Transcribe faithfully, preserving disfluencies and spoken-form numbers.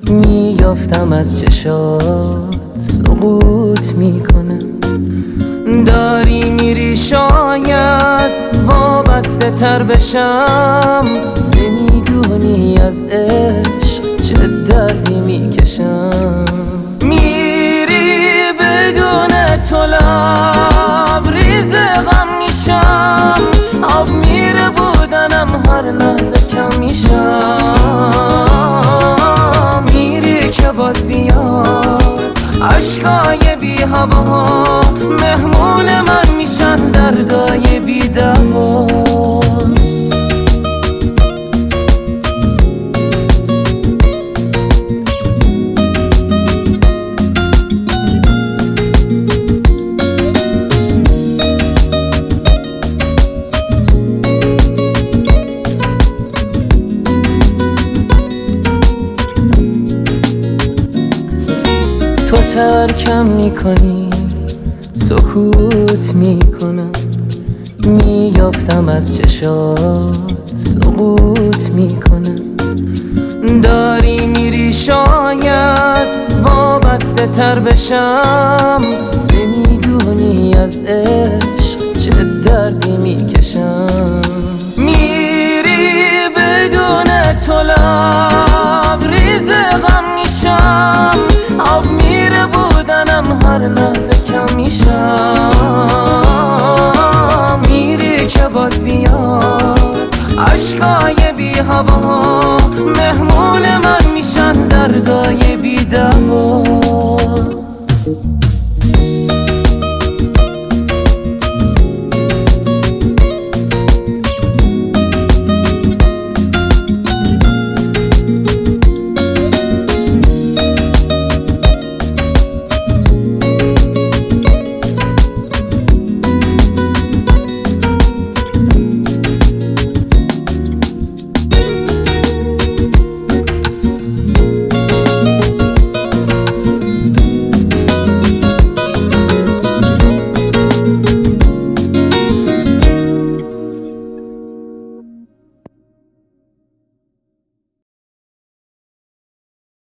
میافتم از چشات سقوط میکنم. داری میری شاید وابسته تر بشم، نمیدونی از عشق چه دردی میکشم. میری بدون تو لبریز غم میشم، آب میره بودنم هر لحظه کم میشم. میری که باز بیاد عشقای بی هوا، مهمون من میشن دردای بی دوا. تو ترکم میکنی سکوت میکنم، میافتم از چشات سقوط میکنم. داری میری شاید وابسته تر بشم، نمیدونی از عشق چه دردی میکشم. میری بدون تو لبریز غم میشم، آب میره بودنم هر لحظه کم میشم. میری که باز بیاد عشقای بی هوا، مهمون من